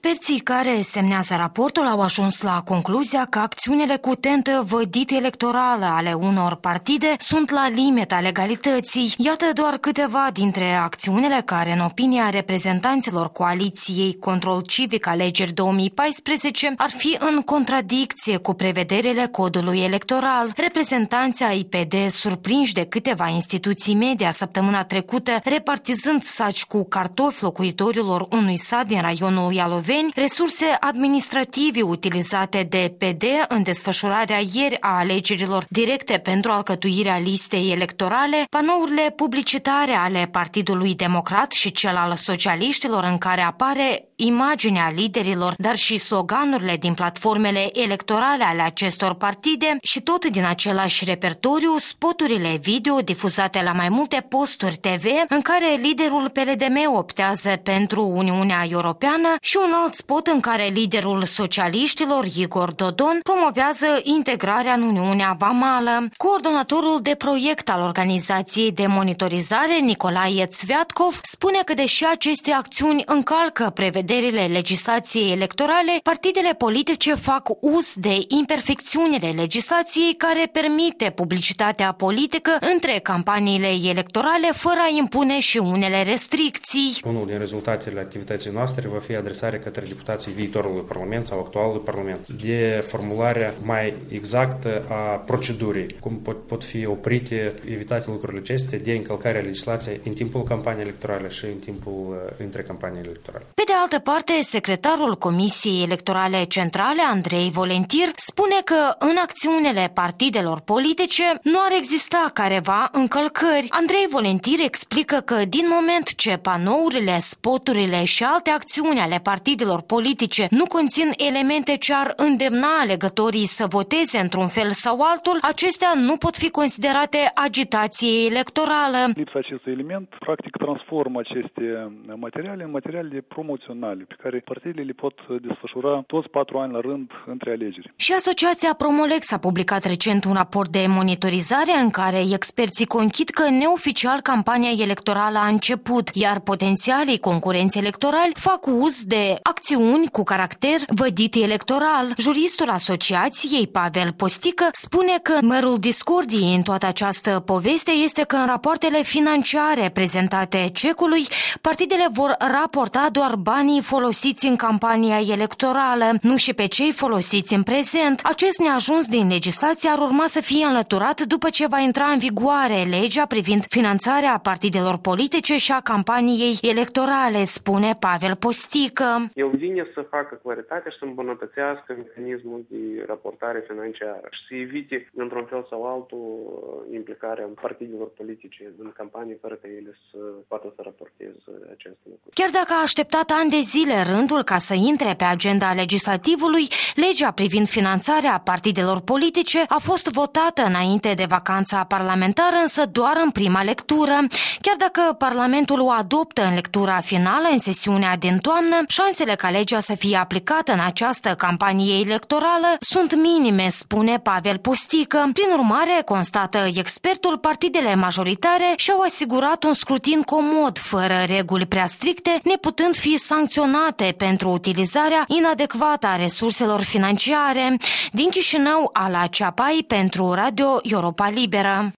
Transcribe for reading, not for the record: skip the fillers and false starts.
Experții care semnează raportul au ajuns la concluzia că acțiunile cu tentă vădit electorală ale unor partide sunt la limita legalității. Iată doar câteva dintre acțiunile care, în opinia reprezentanților coaliției Control Civic Alegeri 2014, ar fi în contradicție cu prevederile codului electoral. Reprezentanții AIPD, surprinși de câteva instituții media săptămâna trecută, repartizând saci cu cartofi locuitorilor unui sat din raionul Ialoveni, resurse administrative utilizate de PD în desfășurarea ieri a alegerilor directe pentru alcătuirea listei electorale, panourile publicitare ale Partidului Democrat și cel al socialiștilor în care apare imaginea liderilor, dar și sloganurile din platformele electorale ale acestor partide și tot din același repertoriu, spoturile video difuzate la mai multe posturi TV în care liderul PLDM optează pentru Uniunea Europeană și un alt spot în care liderul socialiștilor, Igor Dodon, promovează integrarea în Uniunea Vamală. Coordonatorul de proiect al organizației de monitorizare, Nicolae Țviatkov, spune că deși aceste acțiuni încalcă prevederile legislației electorale, partidele politice fac uz de imperfecțiunile legislației care permite publicitatea politică între campaniile electorale fără a impune și unele restricții. Unul din rezultatele activității noastre va fi adresarea către deputații viitorului Parlament sau actualului Parlament de formularea mai exactă a procedurii, cum pot fi oprite, evitate lucrurile acestea de încălcarea legislației în timpul campaniei electorale și în timpul între campanii electorale. Pe de altă parte, secretarul Comisiei Electorale Centrale, Andrei Volentir, spune că în acțiunile partidelor politice nu ar exista careva încălcări. Andrei Volentir explică că din moment ce panourile, spoturile și alte acțiuni ale partidelor politice nu conțin elemente ce ar îndemna alegătorii să voteze într-un fel sau altul, acestea nu pot fi considerate agitație electorală. Lipsa acestui element practic transformă aceste materiale în materiale promoționale pe care partidele le pot desfășura toți 4 ani la rând între alegeri. Și Asociația Promolex a publicat recent un raport de monitorizare în care experții conchid că neoficial campania electorală a început, iar potențialii concurenți electorali fac uz de acțiuni cu caracter vădit electoral. Juristul asociației, Pavel Postică, spune că mărul discordiei în toată această poveste este că în rapoartele financiare prezentate CEC-ului, partidele vor raporta doar banii folosiți în campania electorală, nu și pe cei folosiți în prezent. Acest neajuns din legislație ar urma să fie înlăturat după ce va intra în vigoare legea privind finanțarea partidelor politice și a campaniei electorale, spune Pavel Postică. El vine să facă claritate și să îmbunătățească mecanismul de raportare financiară și să evite, într-un fel sau altul, implicarea partidelor politice în campanii fără ca ele să poată să raporteze acest lucru. Chiar dacă a așteptat ani de zile rândul ca să intre pe agenda legislativului, legea privind finanțarea partidelor politice a fost votată înainte de vacanța parlamentară, însă doar în prima lectură. Chiar dacă Parlamentul o adoptă în lectura finală în sesiunea din toamnă, șansele ca legea să fie aplicată în această campanie electorală sunt minime, spune Pavel Postică. Prin urmare, constată expertul, partidele majoritare și-au asigurat un scrutin comod, fără reguli prea stricte, neputând fi sancționate pentru utilizarea inadecvată a resurselor financiare. Din Chișinău, Ala Ceapai pentru Radio Europa Liberă.